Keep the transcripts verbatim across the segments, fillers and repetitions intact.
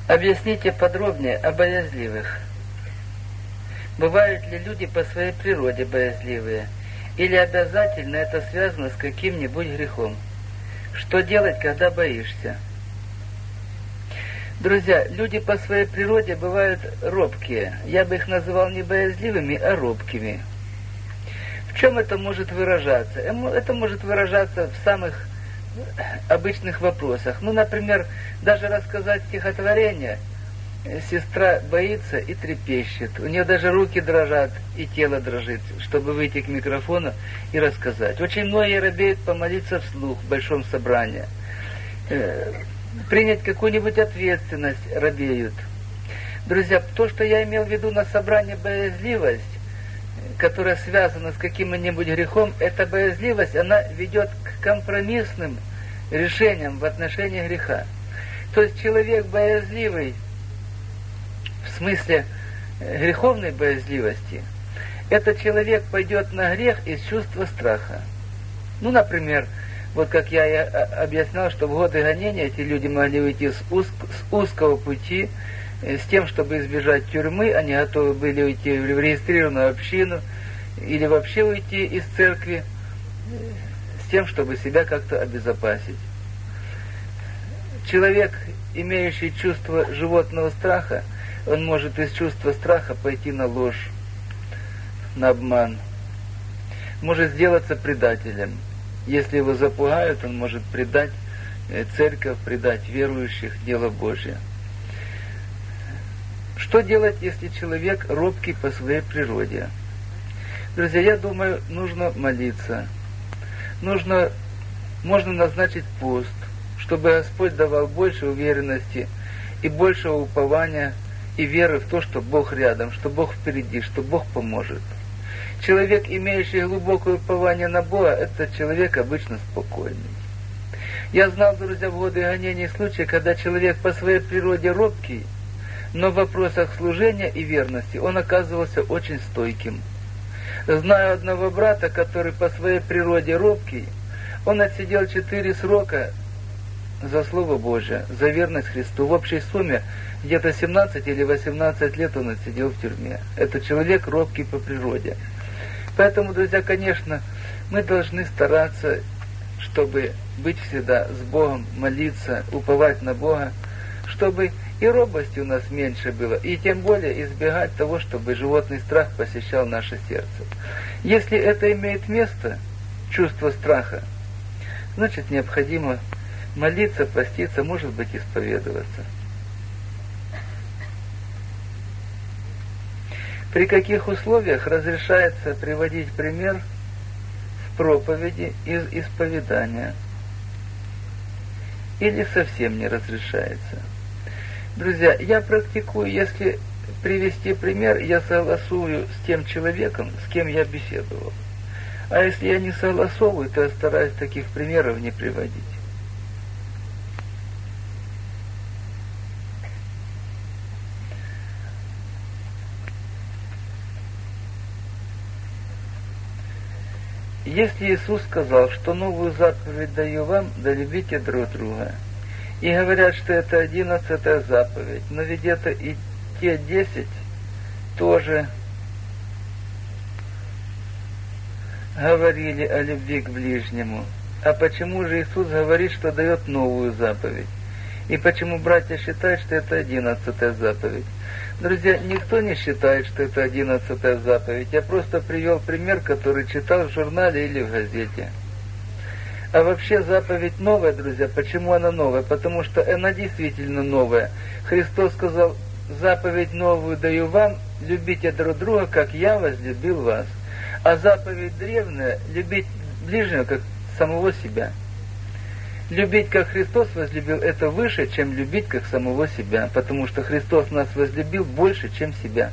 Объясните подробнее о боязливых. Бывают ли люди по своей природе боязливые? Или обязательно это связано с каким-нибудь грехом? Что делать, когда боишься? Друзья, люди по своей природе бывают робкие. Я бы их называл не боязливыми, а робкими. В чем это может выражаться? Это может выражаться в самых обычных вопросах. Ну, например, даже рассказать стихотворение. Сестра боится и трепещет. У нее даже руки дрожат и тело дрожит, чтобы выйти к микрофону и рассказать. Очень многие робеют помолиться вслух в большом собрании. Принять какую-нибудь ответственность робеют. Друзья, то, что я имел в виду на собрании боязливость, которая связана с каким-нибудь грехом, эта боязливость, она ведет к компромиссным решениям в отношении греха. То есть человек боязливый, в смысле греховной боязливости, этот человек пойдет на грех из чувства страха. Ну, например, вот как я и объяснял, что в годы гонения эти люди могли уйти с, узк, с узкого пути, с тем, чтобы избежать тюрьмы, они готовы были уйти в регистрированную общину или вообще уйти из церкви с тем, чтобы себя как-то обезопасить. Человек, имеющий чувство животного страха, он может из чувства страха пойти на ложь, на обман, может сделаться предателем. Если его запугают, он может предать церковь, предать верующих, дело Божье. Что делать, если человек робкий по своей природе? Друзья, я думаю, нужно молиться. Нужно, можно назначить пост, чтобы Господь давал больше уверенности и большего упования и веры в то, что Бог рядом, что Бог впереди, что Бог поможет. Человек, имеющий глубокое упование на Бога, это человек обычно спокойный. Я знал, друзья, в годы гонений случаи, когда человек по своей природе робкий, но в вопросах служения и верности он оказывался очень стойким. Знаю одного брата, который по своей природе робкий, он отсидел четыре срока за Слово Божие, за верность Христу. В общей сумме где-то семнадцать или восемнадцать лет он отсидел в тюрьме. Это человек робкий по природе. Поэтому, друзья, конечно, мы должны стараться, чтобы быть всегда с Богом, молиться, уповать на Бога, чтобы и робости у нас меньше было, и тем более избегать того, чтобы животный страх посещал наше сердце. Если это имеет место, чувство страха, значит, необходимо молиться, поститься, может быть, исповедоваться. При каких условиях разрешается приводить пример в проповеди из исповедания? Или совсем не разрешается? Друзья, я практикую, если привести пример, я согласую с тем человеком, с кем я беседовал. А если я не согласовываю, то я стараюсь таких примеров не приводить. Если Иисус сказал, что новую заповедь даю вам, да любите друг друга, и говорят, что это одиннадцатая заповедь, но ведь это и те десять тоже говорили о любви к ближнему. А почему же Иисус говорит, что дает новую заповедь? И почему братья считают, что это одиннадцатая заповедь? Друзья, никто не считает, что это одиннадцатая заповедь. Я просто привел пример, который читал в журнале или в газете. А вообще заповедь новая, друзья. Почему она новая? Потому что она действительно новая. Христос сказал, заповедь новую даю вам, любите друг друга, как я возлюбил вас. А заповедь древняя, любить ближнего, как самого себя. Любить, как Христос возлюбил, это выше, чем любить, как самого себя, потому что Христос нас возлюбил больше, чем себя.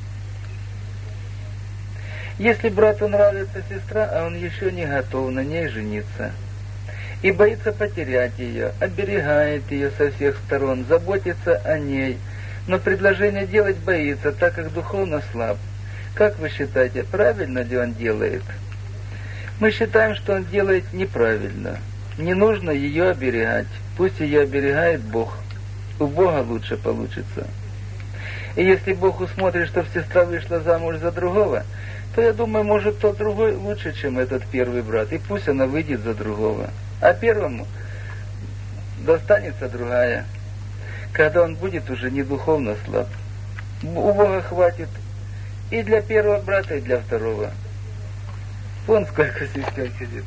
Если брату нравится сестра, а он еще не готов на ней жениться, и боится потерять ее, оберегает ее со всех сторон, заботится о ней, но предложение делать боится, так как духовно слаб, как вы считаете, правильно ли он делает? Мы считаем, что он делает неправильно. Не нужно ее оберегать. Пусть ее оберегает Бог. у Бога лучше получится. И если Бог усмотрит, что сестра вышла замуж за другого, то я думаю, может, тот другой лучше, чем этот первый брат, и пусть она выйдет за другого. А первому достанется другая, когда он будет уже не духовно слаб. У Бога хватит и для первого брата, и для второго. Вон сколько сестер сидит.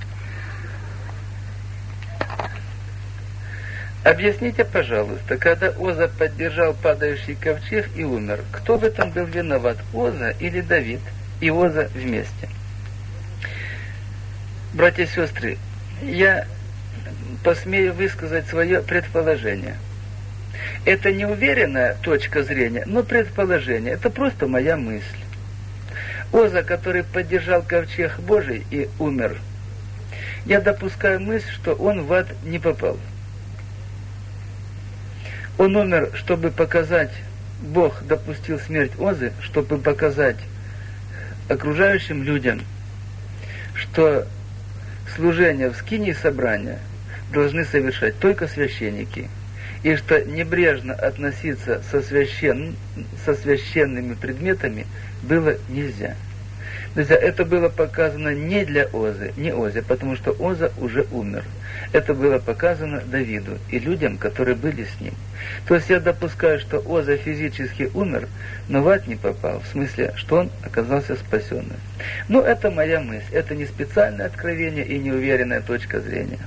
Объясните, пожалуйста, когда Оза поддержал падающий ковчег и умер, кто в этом был виноват, Оза или Давид? И Оза вместе. Братья и сестры, я посмею высказать свое предположение. Это не уверенная точка зрения, но предположение. Это просто моя мысль. Оза, который поддержал ковчег Божий и умер, я допускаю мысль, что он в ад не попал. Он умер, чтобы показать, Бог допустил смерть Озы, чтобы показать окружающим людям, что служение в скинии собрания должны совершать только священники, и что небрежно относиться со, священ... со священными предметами было нельзя. Друзья, это было показано не для Озы, не Озе, потому что Оза уже умер. Это было показано Давиду и людям, которые были с ним. То есть я допускаю, что Оза физически умер, но в ад не попал, в смысле, что он оказался спасенным. Но это моя мысль, это не специальное откровение и неуверенная точка зрения.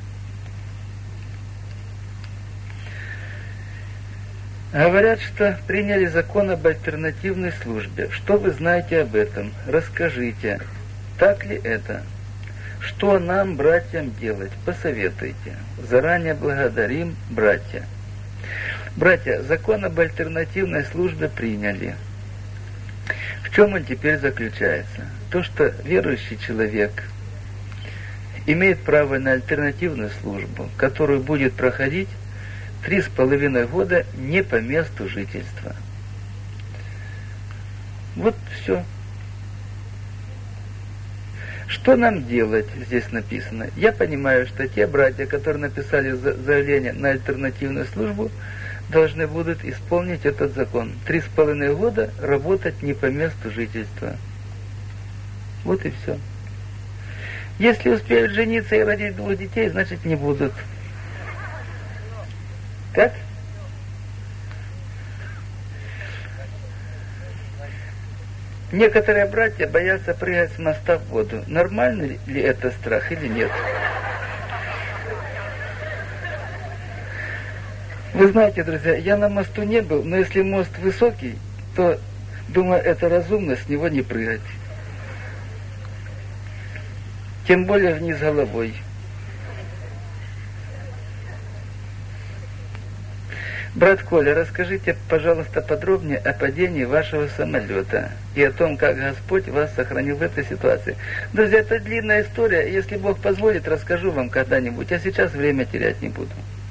Говорят, что приняли закон об альтернативной службе. Что вы знаете об этом? Расскажите. Так ли это? Что нам, братьям, делать? Посоветуйте. Заранее благодарим, братья. Братья, закон об альтернативной службе приняли. В чем он теперь заключается? То, что верующий человек имеет право на альтернативную службу, которую будет проходить три с половиной года не по месту жительства. Вот все. Что нам делать, здесь написано? Я понимаю, что те братья, которые написали заявление на альтернативную службу, должны будут исполнить этот закон. Три с половиной года работать не по месту жительства. Вот и все. Если успеют жениться и родить двух детей, значит не будут. Как? Некоторые братья боятся прыгать с моста в воду. Нормальный ли это страх или нет? Вы знаете, друзья, я на мосту не был, но если мост высокий, то, думаю, это разумно с него не прыгать. Тем более вниз головой. Брат Коля, расскажите, пожалуйста, подробнее о падении вашего самолета и о том, как Господь вас сохранил в этой ситуации. Друзья, это длинная история, если Бог позволит, расскажу вам когда-нибудь, а сейчас время терять не буду.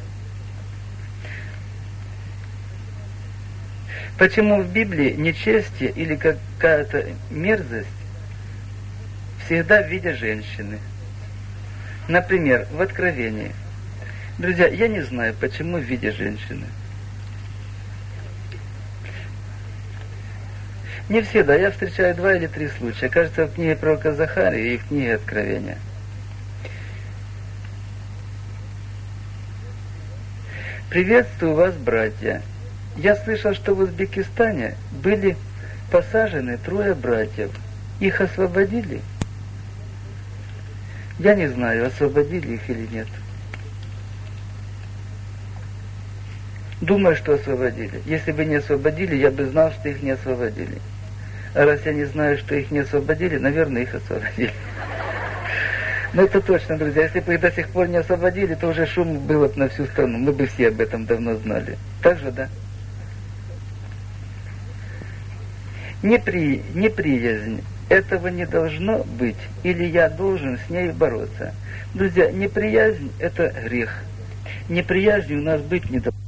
Почему в Библии нечестие или какая-то мерзость всегда в виде женщины? Например, в Откровении. Друзья, я не знаю, почему в виде женщины. Не всегда, я встречаю два или три случая. Кажется, в книге пророка Захарии и в книге Откровения. Приветствую вас, братья. Я слышал, что в Узбекистане были посажены трое братьев. Их освободили? Я не знаю, освободили их или нет. Думаю, что освободили. Если бы не освободили, я бы знал, что их не освободили. А раз я не знаю, что их не освободили, наверное, их освободили. Но это точно, друзья. Если бы их до сих пор не освободили, то уже шум был бы на всю страну. Мы бы все об этом давно знали. Так же, да? Непри... Неприязнь. Этого не должно быть. Или я должен с ней бороться. Друзья, неприязнь – это грех. Неприязни у нас быть не должно.